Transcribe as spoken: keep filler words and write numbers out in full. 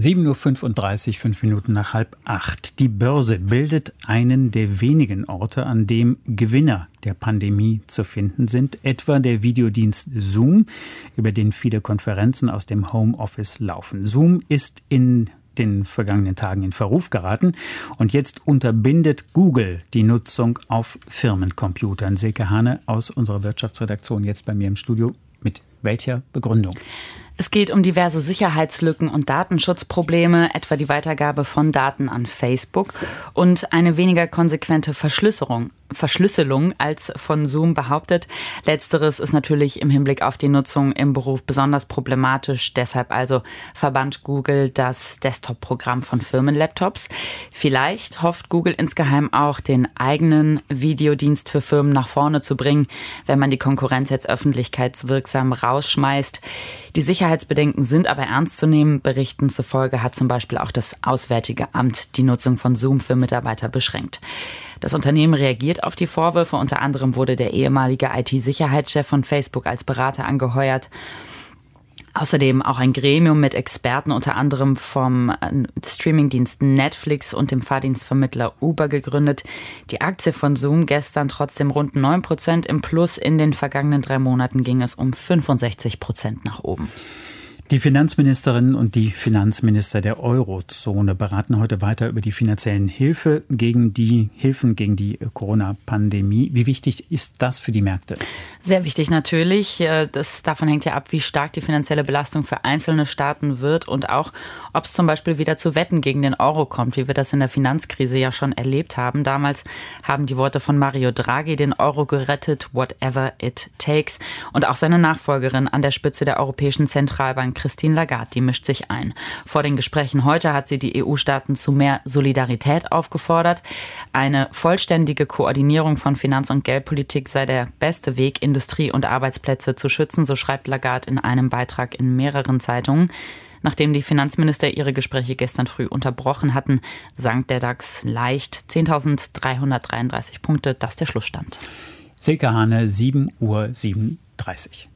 sieben Uhr fünfunddreißig, fünf Minuten nach halb acht. Die Börse bildet einen der wenigen Orte, an dem Gewinner der Pandemie zu finden sind, etwa der Videodienst Zoom, über den viele Konferenzen aus dem Homeoffice laufen. Zoom ist in den vergangenen Tagen in Verruf geraten und jetzt unterbindet Google die Nutzung auf Firmencomputern. Silke Hane aus unserer Wirtschaftsredaktion jetzt bei mir im Studio. Mit welcher Begründung? Es geht um diverse Sicherheitslücken und Datenschutzprobleme, etwa die Weitergabe von Daten an Facebook und eine weniger konsequente Verschlüsselung, Verschlüsselung als von Zoom behauptet. Letzteres ist natürlich im Hinblick auf die Nutzung im Beruf besonders problematisch. Deshalb also verbannt Google das Desktop-Programm von Firmenlaptops. Vielleicht hofft Google insgeheim auch, den eigenen Videodienst für Firmen nach vorne zu bringen, wenn man die Konkurrenz jetzt öffentlichkeitswirksam rausschmeißt. Die Sicherheitsbedenken sind aber ernst zu nehmen. Berichten zufolge hat zum Beispiel auch das Auswärtige Amt die Nutzung von Zoom für Mitarbeiter beschränkt. Das Unternehmen reagiert auf die Vorwürfe. Unter anderem wurde der ehemalige I T-Sicherheitschef von Facebook als Berater angeheuert. Außerdem auch ein Gremium mit Experten, unter anderem vom Streamingdienst Netflix und dem Fahrdienstvermittler Uber gegründet. Die Aktie von Zoom gestern trotzdem rund neun Prozent im Plus. In den vergangenen drei Monaten ging es um fünfundsechzig Prozent nach oben. Die Finanzministerinnen und die Finanzminister der Eurozone beraten heute weiter über die finanziellen Hilfe gegen die Hilfen gegen die Corona-Pandemie. Wie wichtig ist das für die Märkte? Sehr wichtig natürlich. Das, davon hängt ja ab, wie stark die finanzielle Belastung für einzelne Staaten wird und auch, ob es zum Beispiel wieder zu Wetten gegen den Euro kommt, wie wir das in der Finanzkrise ja schon erlebt haben. Damals haben die Worte von Mario Draghi den Euro gerettet, whatever it takes. Und auch seine Nachfolgerin an der Spitze der Europäischen Zentralbank, Christine Lagarde, die mischt sich ein. Vor den Gesprächen heute hat sie die E U-Staaten zu mehr Solidarität aufgefordert. Eine vollständige Koordinierung von Finanz- und Geldpolitik sei der beste Weg, Industrie und Arbeitsplätze zu schützen, so schreibt Lagarde in einem Beitrag in mehreren Zeitungen. Nachdem die Finanzminister ihre Gespräche gestern früh unterbrochen hatten, sank der DAX leicht zehntausenddreihundertdreiunddreißig Punkte. Das ist der Schlussstand. Silke Hane, sieben Uhr siebenunddreißig.